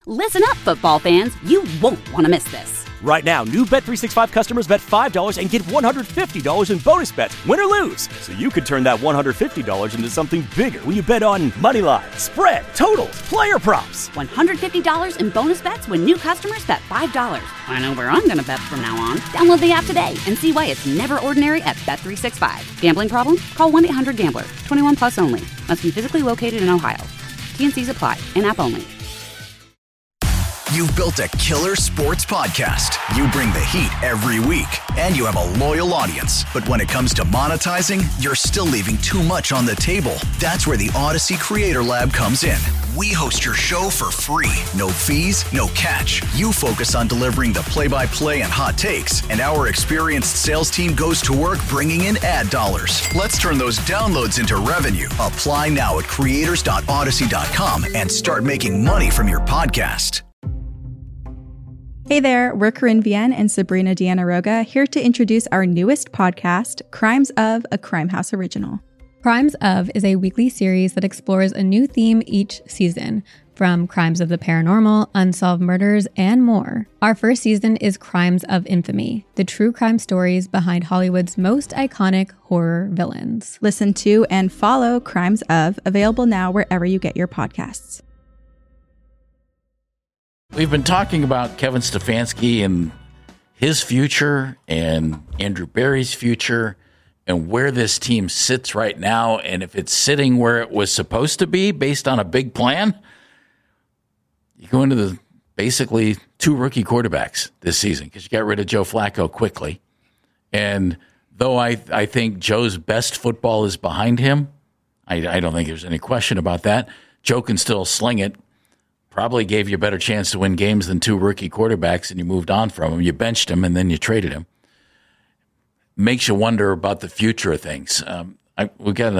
Listen up, football fans. You won't want to miss this. Right now, new Bet365 customers bet $5 and get $150 in bonus bets, win or lose. So you could turn that $150 into something bigger when you bet on money line, spread, totals, player props. $150 in bonus bets when new customers bet $5. I know where I'm going to bet from now on. Download the app today and see why it's never ordinary at Bet365. Gambling problem? Call 1-800-GAMBLER. 21 plus only. Must be physically located in Ohio. T&Cs apply. In-app only. You've built a killer sports podcast. You bring the heat every week, and you have a loyal audience. But when it comes to monetizing, you're still leaving too much on the table. That's where the Odyssey Creator Lab comes in. We host your show for free. No fees, no catch. You focus on delivering the play-by-play and hot takes, and our experienced sales team goes to work bringing in ad dollars. Let's turn those downloads into revenue. Apply now at creators.odyssey.com and start making money from your podcast. Hey there, we're Corinne Vienne and Sabrina Deanna Roga here to introduce our newest podcast, Crimes of, a Crime House original. Crimes of is a weekly series that explores a new theme each season, from crimes of the paranormal, unsolved murders, and more. Our first season is Crimes of Infamy, the true crime stories behind Hollywood's most iconic horror villains. Listen to and follow Crimes of, available now wherever you get your podcasts. We've been talking about Kevin Stefanski and his future and Andrew Berry's future and where this team sits right now and if it's sitting where it was supposed to be based on a big plan. You go into the basically two rookie quarterbacks this season because you got rid of Joe Flacco quickly. And though I think Joe's best football is behind him, I don't think there's any question about that. Joe can still sling it. Probably gave you a better chance to win games than two rookie quarterbacks, and you moved on from him. You benched him, and then you traded him. Makes you wonder about the future of things. We got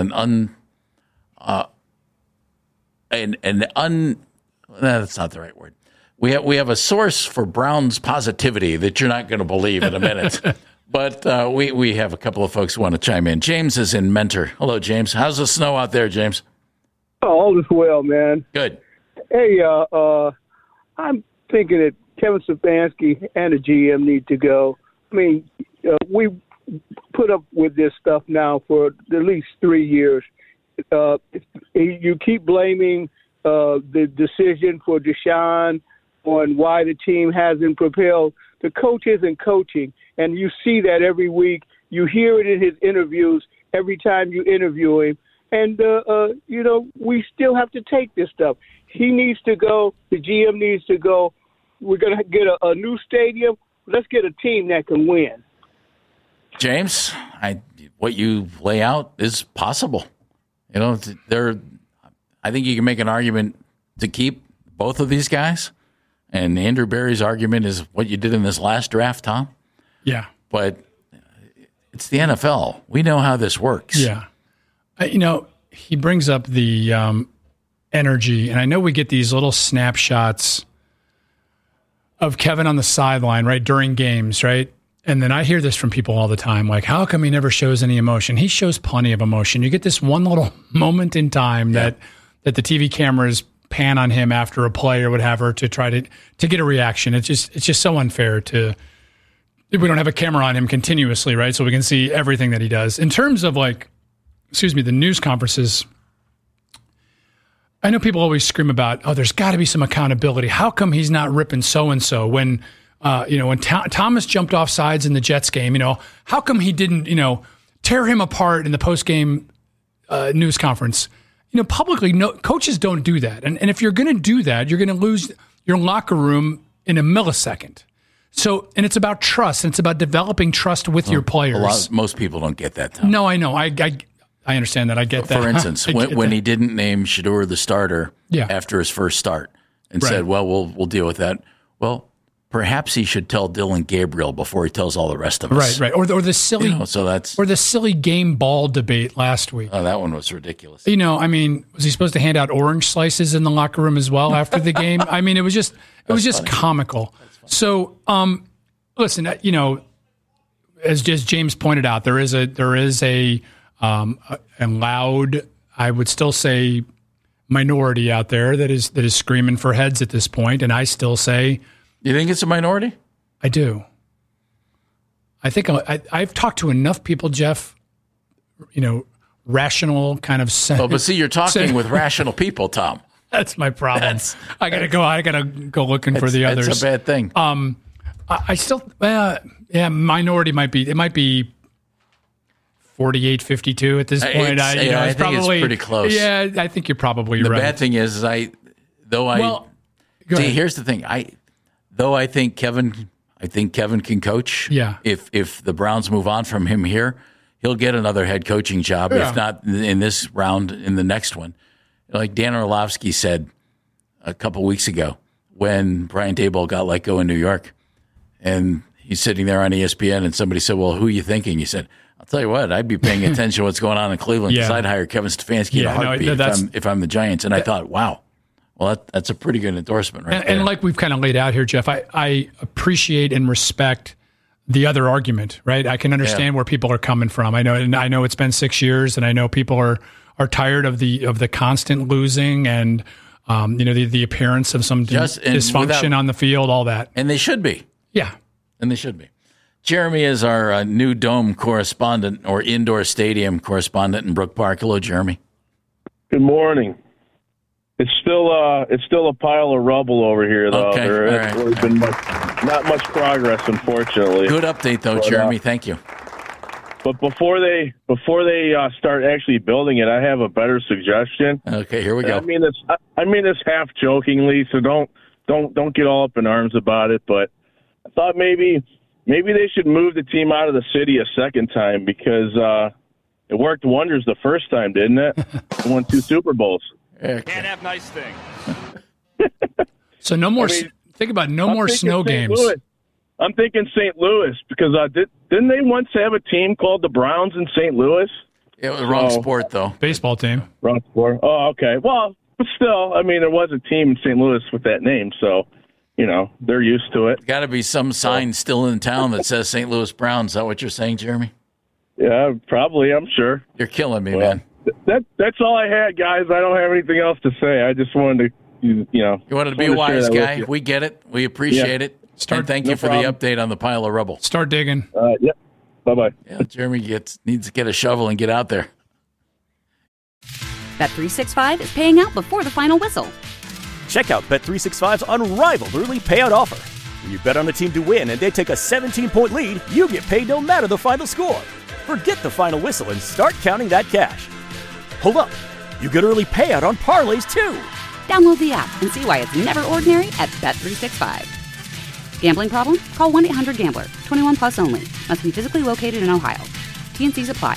that's not the right word. We have a source for Brown's positivity that you're not going to believe in a minute. But we have a couple of folks who want to chime in. James is in Mentor. Hello, James. How's the snow out there, James? Oh, all is well, man. Good. Hey, I'm thinking that Kevin Stefanski and the GM need to go. I mean, we put up with this stuff now for at least 3 years. You keep blaming the decision for Deshaun on why the team hasn't propelled. The coach isn't coaching, and you see that every week. You hear it in his interviews every time you interview him. And, we still have to take this stuff. He needs to go. The GM needs to go. We're going to get a new stadium. Let's get a team that can win. James, what you lay out is possible. I think you can make an argument to keep both of these guys. And Andrew Berry's argument is what you did in this last draft, Tom. Yeah. But it's the NFL. We know how this works. Yeah. He brings up the energy, and I know we get these little snapshots of Kevin on the sideline, right, during games, right? And then I hear this from people all the time, like, how come he never shows any emotion? He shows plenty of emotion. You get this one little moment in time that the TV cameras pan on him after a play or whatever to try to get a reaction. It's just so unfair we don't have a camera on him continuously, right? So we can see everything that he does. In terms of the news conferences, I know people always scream about, there's got to be some accountability. How come he's not ripping so-and-so when Thomas jumped off sides in the Jets game? How come he didn't, tear him apart in the post-game news conference? Publicly, no, coaches don't do that. And if you're going to do that, you're going to lose your locker room in a millisecond. So, and it's about trust, and it's about developing trust with your players. Most people don't get that, Tom. No, I know. I understand that. I get that. For instance, when he didn't name Shedeur the starter after his first start and said, well, we'll deal with that. Well, perhaps he should tell Dylan Gabriel before he tells all the rest of us. Right. Or the silly or the silly game ball debate last week. Oh, that one was ridiculous. Was he supposed to hand out orange slices in the locker room as well after the game? I mean, it was just comical. So, listen, as just James pointed out, there is a loud, I would still say, minority out there that is screaming for heads at this point, and I still say, you think it's a minority? I do. I think I've talked to enough people, Jeff. Rational kind of sense. Oh, but see, you're talking with rational people, Tom. That's my problem. I gotta go looking for the others. It's a bad thing. I still, minority might be 48-52 at this point. I think probably, it's pretty close. Yeah, I think you're probably right. The bad thing is here's the thing. I think Kevin can coach. Yeah. If the Browns move on from him here, he'll get another head coaching job. Yeah. If not in this round, in the next one. Like Dan Orlovsky said a couple weeks ago when Brian Daboll got let go in New York, and he's sitting there on ESPN, and somebody said, "Well, who are you thinking?" He said, "I'll tell you what, I'd be paying attention to what's going on in Cleveland because I'd hire Kevin Stefanski in a heartbeat if I'm the Giants." And I thought, wow, well, that's a pretty good endorsement right there. And like we've kind of laid out here, Jeff, I appreciate and respect the other argument, right? I can understand where people are coming from. I know it's been 6 years, and I know people are tired of the constant losing and the appearance of some dysfunction on the field, all that. And they should be. Yeah. And they should be. Jeremy is our new dome correspondent or indoor stadium correspondent in Brook Park. Hello, Jeremy. Good morning. It's still a pile of rubble over here, though. Okay. There's really been not much progress, unfortunately. Good update, though, Jeremy. Thank you. But before they start actually building it, I have a better suggestion. Okay, here we go. I mean this half jokingly, so don't get all up in arms about it. But I thought maybe they should move the team out of the city a second time because it worked wonders the first time, didn't it? They won 2 Super Bowls. Can't have nice things. So no more. Think about no more snow games. I'm thinking St. Louis because didn't they once have a team called the Browns in St. Louis? It was the wrong sport, though. Baseball team. Wrong sport. Oh, okay. Well, but still, I mean, there was a team in St. Louis with that name, so, they're used to it. Got to be some sign still in town that says St. Louis Browns. Is that what you're saying, Jeremy? Yeah, probably, I'm sure. You're killing me, man. That's all I had, guys. I don't have anything else to say. I just wanted to, You wanted to be a wise guy. We get it. We appreciate it. And thank you for the update on the pile of rubble. Start digging. Yep. Bye-bye. Yeah, Jeremy needs to get a shovel and get out there. Bet365 is paying out before the final whistle. Check out Bet365's unrivaled early payout offer. When you bet on a team to win and they take a 17-point lead, you get paid no matter the final score. Forget the final whistle and start counting that cash. Hold up. You get early payout on parlays, too. Download the app and see why it's never ordinary at Bet365. Gambling problem? Call 1-800-GAMBLER. 21 plus only. Must be physically located in Ohio. T&Cs apply.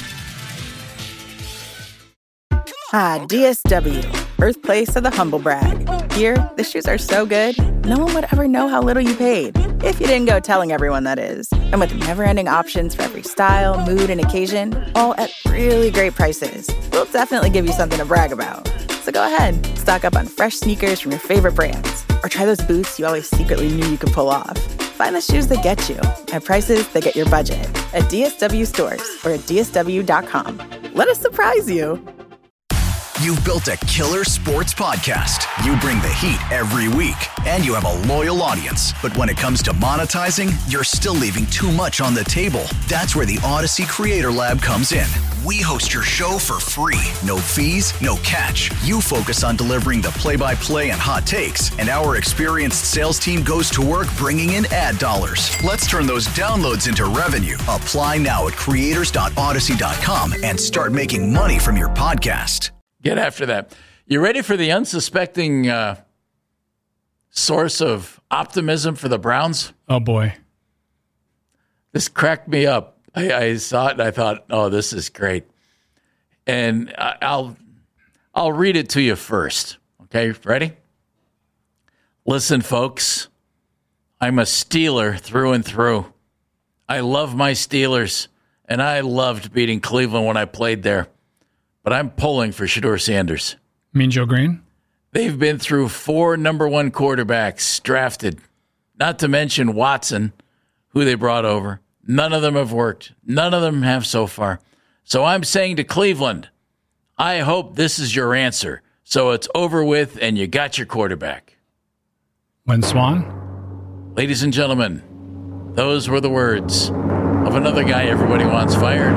DSW, birthplace of the humble brag. Here, the shoes are so good, no one would ever know how little you paid. If you didn't go telling everyone, that is. And with never-ending options for every style, mood, and occasion, all at really great prices, we'll definitely give you something to brag about. So go ahead, stock up on fresh sneakers from your favorite brands, or try those boots you always secretly knew you could pull off. Find the shoes that get you at prices that get your budget at DSW stores or at DSW.com. Let us surprise you. You've built a killer sports podcast. You bring the heat every week, and you have a loyal audience. But when it comes to monetizing, you're still leaving too much on the table. That's where the Odyssey Creator Lab comes in. We host your show for free. No fees, no catch. You focus on delivering the play-by-play and hot takes, and our experienced sales team goes to work bringing in ad dollars. Let's turn those downloads into revenue. Apply now at creators.odyssey.com and start making money from your podcast. Get after that. You ready for the unsuspecting source of optimism for the Browns? Oh, boy. This cracked me up. I saw it and I thought, oh, this is great. And I'll read it to you first. Okay, ready? Listen, folks. I'm a Steeler through and through. I love my Steelers, and I loved beating Cleveland when I played there. But I'm pulling for Shedeur Sanders. Mean Joe Green? They've been through 4 number 1 quarterbacks drafted, not to mention Watson, who they brought over. None of them have worked. None of them have so far. So I'm saying to Cleveland, I hope this is your answer. So it's over with, and you got your quarterback. Lynn Swann? Ladies and gentlemen, those were the words of another guy everybody wants fired.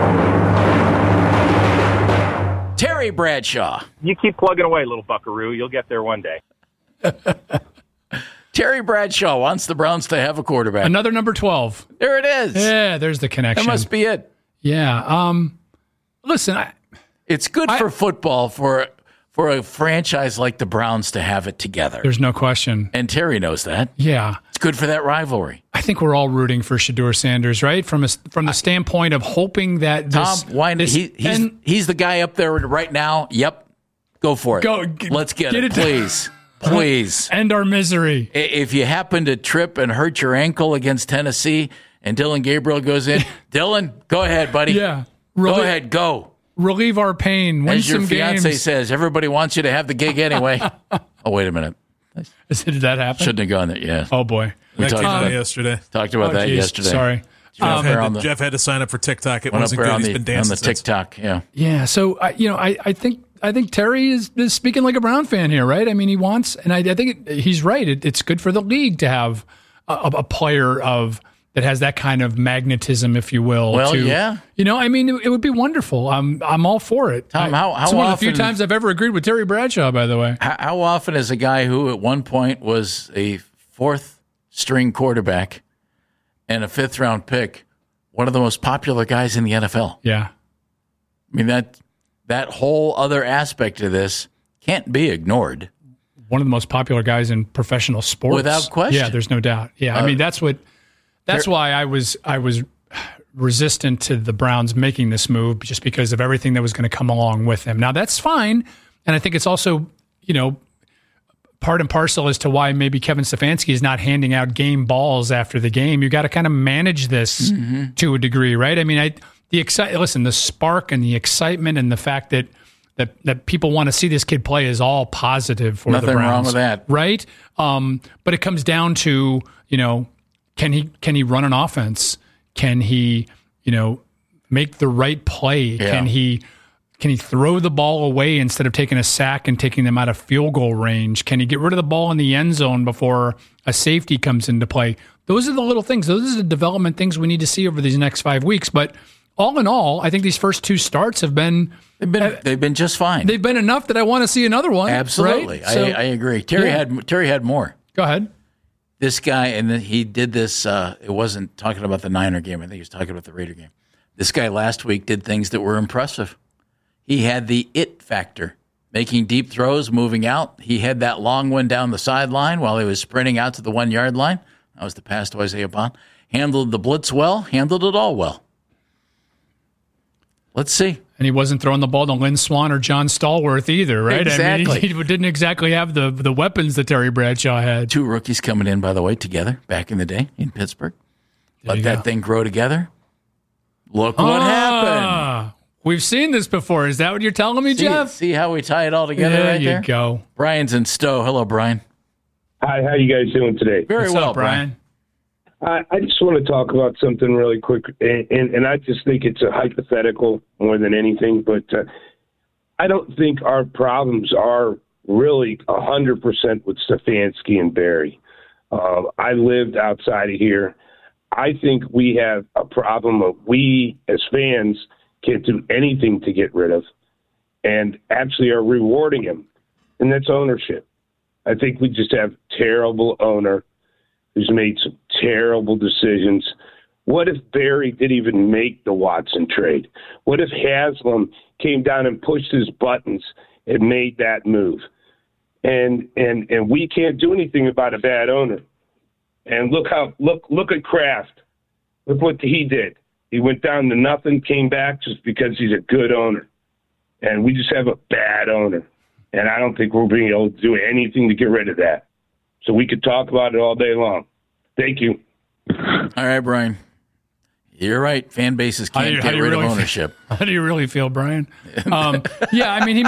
Terry Bradshaw. You keep plugging away, little buckaroo. You'll get there one day. Terry Bradshaw wants the Browns to have a quarterback. Another number 12. There it is. Yeah, there's the connection. That must be it. Yeah. Listen, it's good for football for a franchise like the Browns to have it together. There's no question. And Terry knows that. Yeah. It's good for that rivalry. I think we're all rooting for Shedeur Sanders, right? From the standpoint of hoping that this... Tom, why, he's the guy up there right now. Yep. Go for it. Let's get it, please. Please. End our misery. If you happen to trip and hurt your ankle against Tennessee and Dylan Gabriel goes in, Dylan, go ahead, buddy. Yeah. Go ahead, go. Relieve our pain. Win As your some fiance games. says, everybody wants you to have the gig anyway. Oh, wait a minute. Did that happen? Shouldn't have gone there. Yeah. Oh, boy. We talked about yesterday. Talked about that geez. yesterday. Sorry. Jeff had to sign up for TikTok. It wasn't good. He's been dancing on the TikTok. Yeah. Yeah. So I think Terry is speaking like a Brown fan here, right? I mean, he wants, and I think he's right. It's good for the league to have a player that has that kind of magnetism, if you will. Well, yeah. I mean, it would be wonderful. I'm all for it. Tom, how it's one of the few times I've ever agreed with Terry Bradshaw, by the way. How often is a guy who at one point was a fourth-string quarterback and a fifth-round pick one of the most popular guys in the NFL? Yeah. I mean, that whole other aspect of this can't be ignored. One of the most popular guys in professional sports. Without question. Yeah, there's no doubt. Yeah, I mean, that's why I was resistant to the Browns making this move, just because of everything that was going to come along with him. Now, that's fine, and I think it's also, part and parcel as to why maybe Kevin Stefanski is not handing out game balls after the game. You got to kind of manage this to a degree, right? I mean, the spark and the excitement and the fact that people want to see this kid play is all positive for the Browns. Nothing wrong with that, right? But it comes down to can he run an offense? Can he make the right play? Yeah. Can he throw the ball away instead of taking a sack and taking them out of field goal range? Can he get rid of the ball in the end zone before a safety comes into play? Those are the little things. Those are the development things we need to see over these next 5 weeks. But all in all, I think these first two starts have been they've been just fine. They've been enough that I want to see another one. Absolutely, right? So, I agree. Terry had more. Go ahead. This guy, and then he did this. It wasn't talking about the Niner game. I think he was talking about the Raider game. This guy last week did things that were impressive. He had the it factor, making deep throws, moving out. He had that long one down the sideline while he was sprinting out to the 1 yard line. That was the pass to Isaiah Bond. Handled the blitz well, handled it all well. Let's see. And he wasn't throwing the ball to Lynn Swann or John Stallworth either, right? Exactly. I mean, he didn't exactly have the weapons that Terry Bradshaw had. Two rookies coming in, by the way, together back in the day in Pittsburgh. Let that thing grow together. Look what happened. We've seen this before. Is that what you're telling me, Jeff? See how we tie it all together right there? There you go. Brian's in Stowe. Hello, Brian. Hi, how you guys doing today? Very What's well, up, Brian. I just want to talk about something really quick, and I just think it's a hypothetical more than anything, but I don't think our problems are really 100% with Stefanski and Barry. I lived outside of here. I think we have a problem of we, as fans, can't do anything to get rid of and actually are rewarding him, and that's ownership. I think we just have terrible owner who's made some terrible decisions. What if Barry didn't even make the Watson trade? What if Haslam came down and pushed his buttons and made that move? And we can't do anything about a bad owner. And look at Kraft. Look what he did. He went down to nothing, came back just because he's a good owner. And we just have a bad owner. And I don't think we're being able to do anything to get rid of that. So we could talk about it all day long. Thank you. All right, Brian. You're right. Fan bases can't get rid of ownership. How do you really feel, Brian? Yeah, I mean, he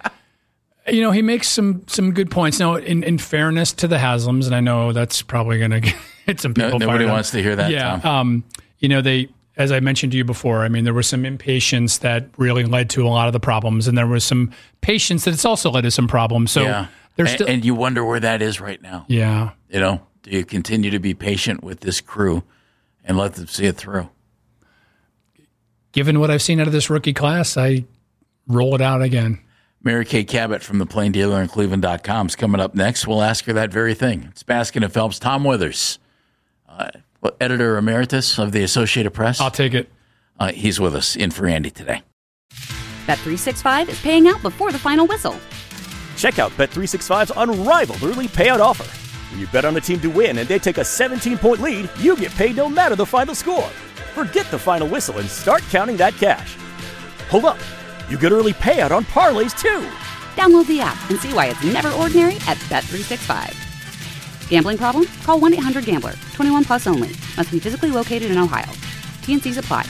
makes some good points. Now, in fairness to the Haslams, and I know that's probably going to hit some people. Nobody wants to hear that. Yeah, Tom. as I mentioned to you before, I mean, there was some impatience that really led to a lot of the problems, and there was some patience that it's also led to some problems. So there's still, and you wonder where that is right now. Yeah. You know, do you continue to be patient with this crew and let them see it through? Given what I've seen out of this rookie class, I roll it out again. Mary Kay Cabot from the Plain Dealer and Cleveland.com is coming up next. We'll ask her that very thing. It's Baskin and Phelps. Tom Withers, editor emeritus of the Associated Press. I'll take it. He's with us in for Andy today. Bet365 is paying out before the final whistle. Check out Bet365's unrivaled early payout offer. When you bet on a team to win and they take a 17-point lead, you get paid no matter the final score. Forget the final whistle and start counting that cash. Hold up. You get early payout on parlays, too. Download the app and see why it's never ordinary at Bet365. Gambling problem? Call 1-800-GAMBLER. 21 plus only. Must be physically located in Ohio. T&Cs apply.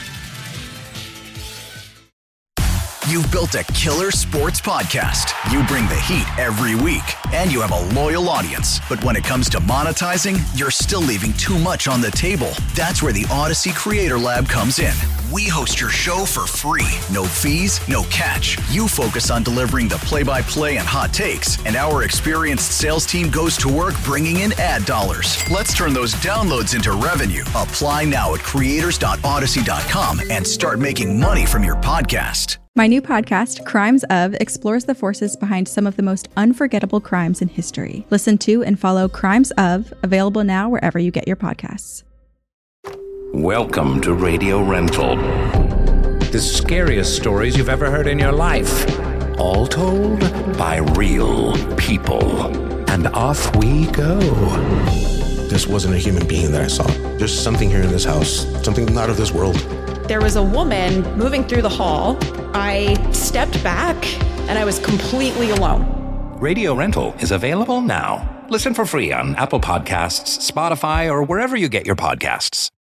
You've built a killer sports podcast. You bring the heat every week, and you have a loyal audience. But when it comes to monetizing, you're still leaving too much on the table. That's where the Odyssey Creator Lab comes in. We host your show for free. No fees, no catch. You focus on delivering the play-by-play and hot takes, and our experienced sales team goes to work bringing in ad dollars. Let's turn those downloads into revenue. Apply now at creators.odyssey.com and start making money from your podcast. My new podcast, Crimes Of, explores the forces behind some of the most unforgettable crimes in history. Listen to and follow Crimes Of, available now wherever you get your podcasts. Welcome to Radio Rental. The scariest stories you've ever heard in your life. All told by real people. And off we go. This wasn't a human being that I saw. There's something here in this house, something not of this world. There was a woman moving through the hall. I stepped back and I was completely alone. Radio Rental is available now. Listen for free on Apple Podcasts, Spotify, or wherever you get your podcasts.